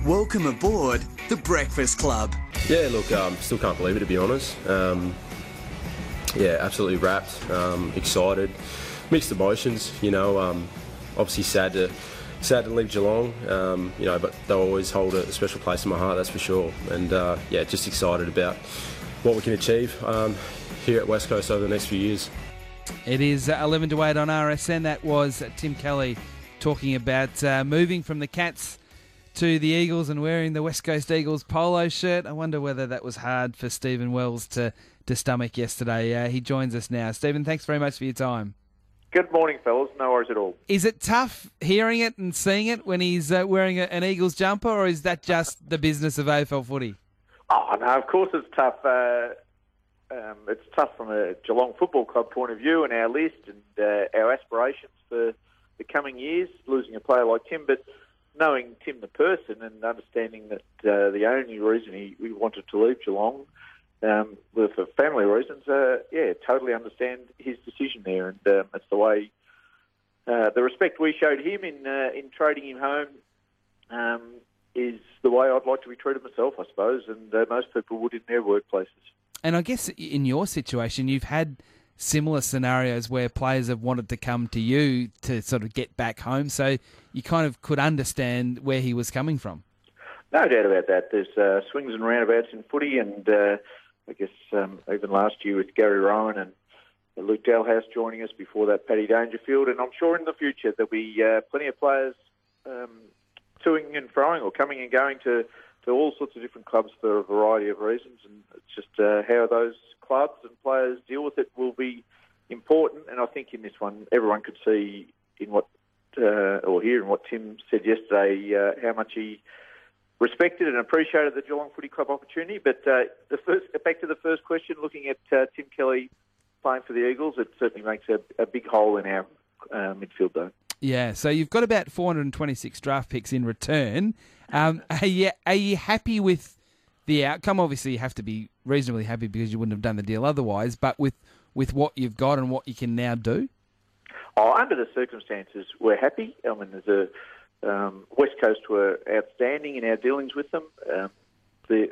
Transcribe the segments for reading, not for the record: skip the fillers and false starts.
Welcome aboard The Breakfast Club. Yeah, look, still can't believe it, to be honest. Absolutely wrapped, excited, mixed emotions. Obviously sad to leave Geelong. But they'll always hold a special place in my heart, that's for sure. And just excited about what we can achieve here at West Coast over the next few years. It is 11 to 8 on RSN. That was Tim Kelly talking about moving from the Cats to the Eagles and wearing the West Coast Eagles polo shirt. I wonder whether that was hard for Stephen Wells to stomach yesterday. He joins us now. Stephen, thanks very much for your time. Good morning, fellas. No worries at all. Is it tough hearing it and seeing it when he's wearing an Eagles jumper, or is that just the business of AFL footy? Oh, no, of course it's tough. It's tough from a Geelong Football Club point of view and our list and our aspirations for the coming years, losing a player like Tim, but knowing Tim the person and understanding that the only reason we wanted to leave Geelong were for family reasons, totally understand his decision there. And that's the way, the respect we showed him in trading him home is the way I'd like to be treated myself, I suppose, and most people would in their workplaces. And I guess in your situation, you've had similar scenarios where players have wanted to come to you to sort of get back home, so you kind of could understand where he was coming from. No doubt about that. There's swings and roundabouts in footy, and I guess even last year with Gary Rowan and Luke Dalhouse joining us, before that Paddy Dangerfield, and I'm sure in the future there'll be plenty of players toing and froing or coming and going to all sorts of different clubs for a variety of reasons, and it's just how those clubs and players deal with it will be important. And I think in this one, everyone could see in what or hear in what Tim said yesterday how much he respected and appreciated the Geelong Footy Club opportunity. But back to the first question, looking at Tim Kelly playing for the Eagles, it certainly makes a big hole in our midfield, though. Yeah, so you've got about 426 draft picks in return. Are you happy with the outcome? Obviously, you have to be reasonably happy because you wouldn't have done the deal otherwise, but with what you've got and what you can now do? Oh, under the circumstances, we're happy. I mean, there's West Coast were outstanding in our dealings with them. The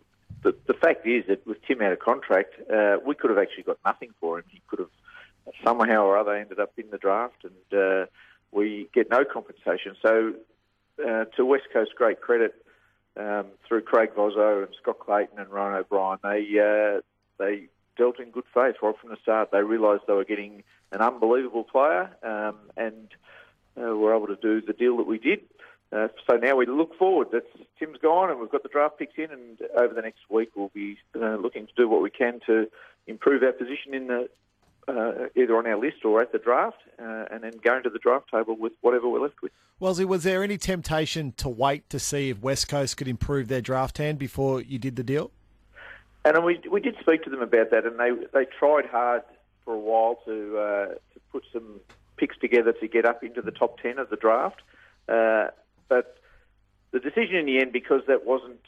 fact is that with Tim out of contract, we could have actually got nothing for him. He could have somehow or other ended up in the draft, and we get no compensation. So to West Coast, great credit through Craig Vozzo and Scott Clayton and Ryan O'Brien. They dealt in good faith right from the start. They realised they were getting an unbelievable player and were able to do the deal that we did. So now we look forward. Tim's gone and we've got the draft picks in, and over the next week we'll be looking to do what we can to improve our position in the either on our list or at the draft, and then go into the draft table with whatever we're left with. Wellesley, was there any temptation to wait to see if West Coast could improve their draft hand before you did the deal? And we did speak to them about that, and they tried hard for a while to put some picks together to get up into the top 10 of the draft. But the decision in the end, because that wasn't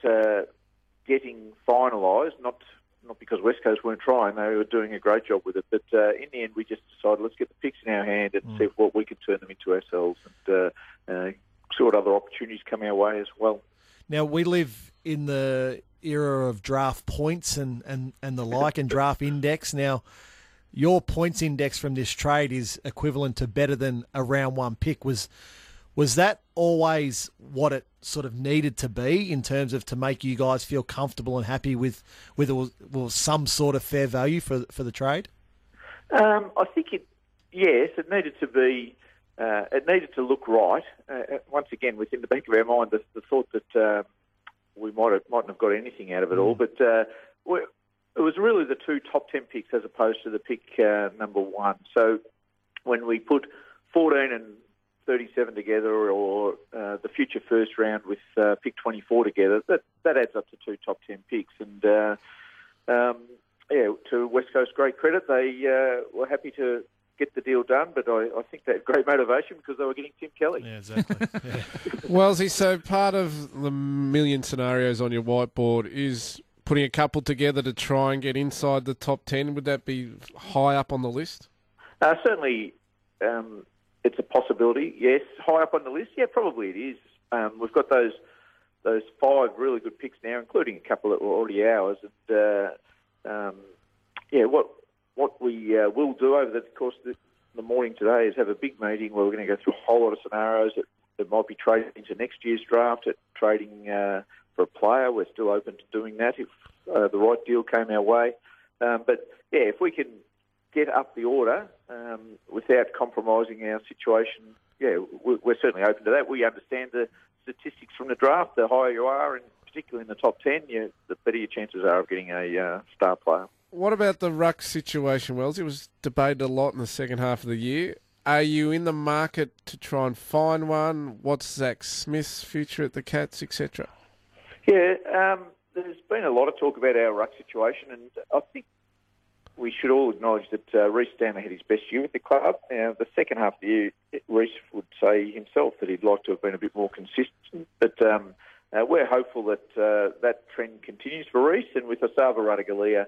getting finalised, not because West Coast weren't trying, they were doing a great job with it. But in the end, we just decided, let's get the picks in our hand and see what we could turn them into ourselves, and see what other opportunities come our way as well. Now, we live in the era of draft points and the like, and draft index. Now, your points index from this trade is equivalent to better than a round one pick. Was that always what it sort of needed to be in terms of to make you guys feel comfortable and happy with some sort of fair value for the trade? I think it needed to be. It needed to look right. Once again, within the back of our mind, the thought that we mightn't have got anything out of it all, but it was really the two top 10 picks as opposed to the pick number one. So when we put 14 and 37 together, or the future first round with pick 24 together, that adds up to two top 10 picks. And to West Coast, great credit. They were happy to get the deal done, but I think they had great motivation because they were getting Tim Kelly. Yeah, exactly. Yeah. Wellesley, so part of the million scenarios on your whiteboard is putting a couple together to try and get inside the top 10. Would that be high up on the list? Certainly, it's a possibility, yes. High up on the list? Yeah, probably it is. We've got those those 5 really good picks now, including a couple that were already ours. And what we will do over the course of the morning today is have a big meeting where we're going to go through a whole lot of scenarios that might be traded into next year's draft, trading for a player. We're still open to doing that if the right deal came our way. But if we can get up the order without compromising our situation, we're certainly open to that. We understand the statistics from the draft. The higher you are, and particularly in the top 10, the better your chances are of getting a star player. What about the ruck situation, Wells? It was debated a lot in the second half of the year. Are you in the market to try and find one? What's Zach Smith's future at the Cats, etc.? Yeah, there's been a lot of talk about our ruck situation, and I think we should all acknowledge that Reece Stanley had his best year with the club. Now, the second half of the year, Reece would say himself that he'd like to have been a bit more consistent, but we're hopeful that that trend continues for Reece, and with Asava Ratugolea,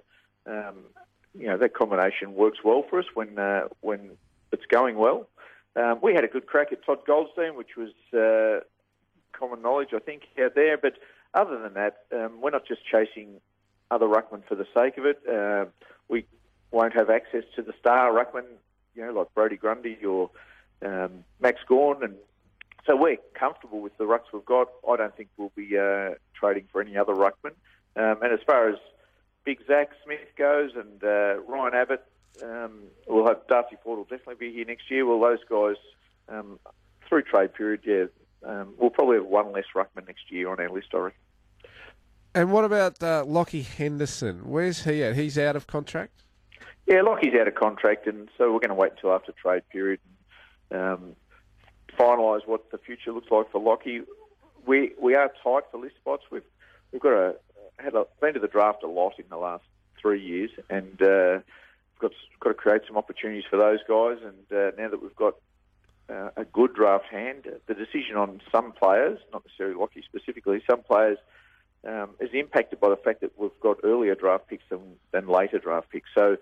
that combination works well for us when it's going well. We had a good crack at Todd Goldstein, which was common knowledge, I think, out there. But other than that, we're not just chasing other ruckmen for the sake of it. We won't have access to the star ruckmen, like Brodie Grundy or Max Gawn, and so we're comfortable with the rucks we've got. I don't think we'll be trading for any other ruckman. And as far as Big Zach Smith goes and Ryan Abbott, we'll have Darcy Ford will definitely be here next year. Well, those guys, through trade period, we'll probably have one less ruckman next year on our list, I reckon. And what about Lockie Henderson? Where's he at? He's out of contract? Yeah, Lockie's out of contract, and so we're going to wait until after trade period and finalise what the future looks like for Lockie. We are tight for list spots. We've been to the draft a lot in the last 3 years, and we've got to create some opportunities for those guys. And now that we've got a good draft hand, the decision on some players, not necessarily Lockie specifically, some players is impacted by the fact that we've got earlier draft picks than later draft picks. So,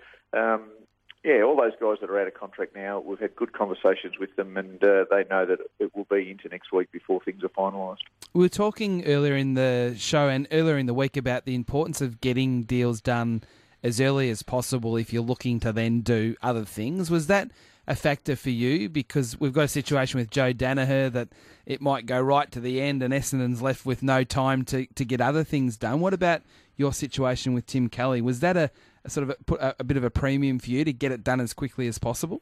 all those guys that are out of contract now, we've had good conversations with them, and they know that it will be into next week before things are finalised. We were talking earlier in the show and earlier in the week about the importance of getting deals done as early as possible if you're looking to then do other things. Was that a factor for you? Because we've got a situation with Joe Danaher that it might go right to the end and Essendon's left with no time to get other things done. What about your situation with Tim Kelly? Was that a sort of put a bit of a premium for you to get it done as quickly as possible?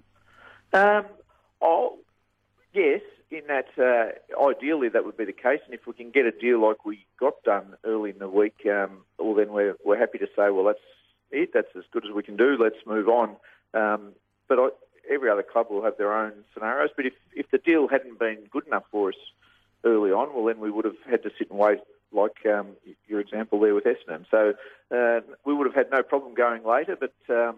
Yes, in that ideally that would be the case, and if we can get a deal like we got done early in the week, well then we're happy to say, well, that's it, that's as good as we can do, let's move on. But every other club will have their own scenarios, but if the deal hadn't been good enough for us early on, well then we would have had to sit and wait, like your example there with Essendon. So we would have had no problem going later, but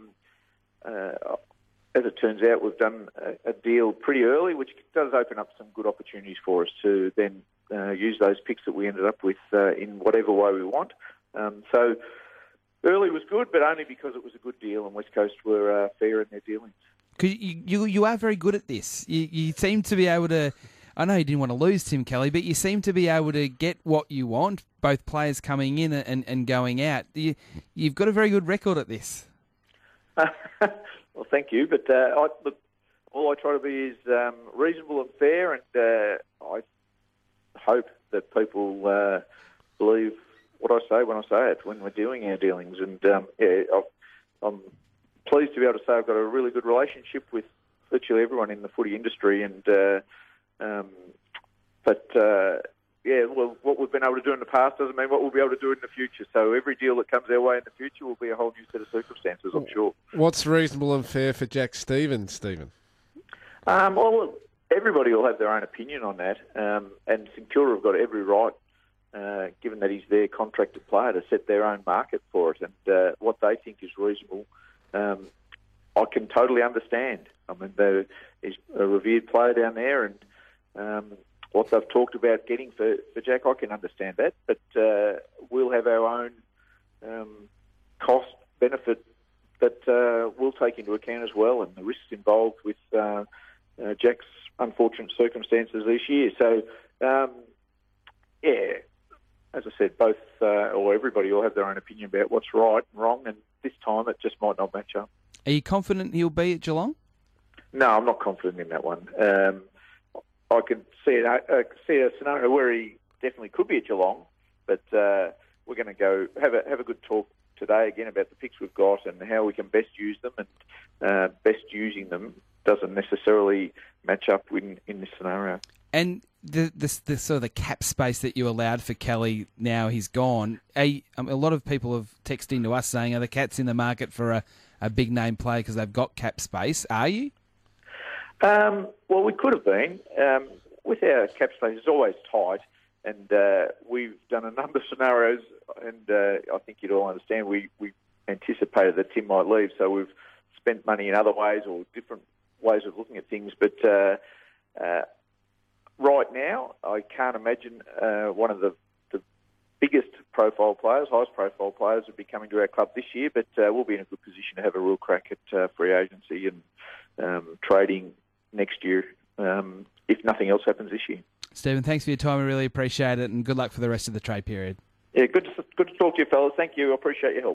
as it turns out, we've done a deal pretty early, which does open up some good opportunities for us to then use those picks that we ended up with in whatever way we want. So early was good, but only because it was a good deal, and West Coast were fair in their dealings. Because you are very good at this. You seem to be able to... I know you didn't want to lose Tim Kelly, but you seem to be able to get what you want, both players coming in and going out. You've got a very good record at this. Well, thank you. But all I try to be is reasonable and fair, and I hope that people believe what I say when I say it, when we're doing our dealings. And I'm pleased to be able to say I've got a really good relationship with virtually everyone in the footy industry, and well, what we've been able to do in the past doesn't mean what we'll be able to do in the future. So every deal that comes our way in the future will be a whole new set of circumstances, I'm sure. What's reasonable and fair for Jack Stephens, Stephen? Well, everybody will have their own opinion on that, and St Kilda have got every right, given that he's their contracted player, to set their own market for it, and what they think is reasonable. I can totally understand. I mean, he's a revered player down there, and what they've talked about getting for Jack, I can understand that. But we'll have our own cost benefit that we'll take into account as well, and the risks involved with Jack's unfortunate circumstances this year. So, as I said, both or everybody will have their own opinion about what's right and wrong, and this time it just might not match up. Are you confident he'll be at Geelong? No, I'm not confident in that one. I can see a scenario where he definitely could be at Geelong, but we're going to go have a good talk today again about the picks we've got and how we can best use them, and best using them doesn't necessarily match up in this scenario. And the sort of the cap space that you allowed for Kelly now he's gone. A lot of people have texted into us saying, are the Cats in the market for a big name player because they've got cap space? Are you? Well, we could have been. With our cap space, it's always tight, and we've done a number of scenarios, and I think you'd all understand we anticipated that Tim might leave, so we've spent money in other ways or different ways of looking at things. But right now, I can't imagine one of the biggest profile players, highest profile players would be coming to our club this year, but we'll be in a good position to have a real crack at free agency and trading next year, if nothing else happens this year. Stephen, thanks for your time. I really appreciate it, and good luck for the rest of the trade period. Yeah, good to talk to you, fellas. Thank you. I appreciate your help.